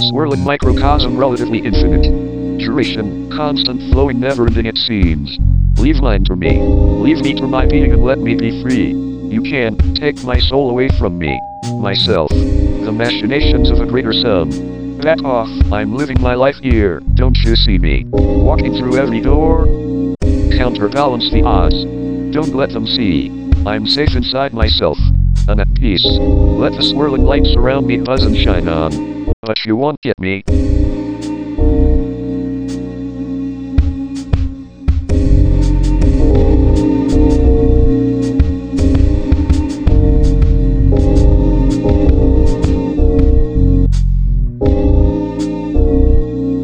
swirling microcosm relatively infinite. Duration, constant flowing never ending it seems. Leave mine to me. Leave me to my being and let me be free. You can't take my soul away from me. Myself. The machinations of a greater sum. Back off, I'm living my life here, don't you see me? Walking through every door. Counterbalance the odds. Don't let them see. I'm safe inside myself. And at peace. Let the swirling lights around me buzz and shine on. But you won't get me.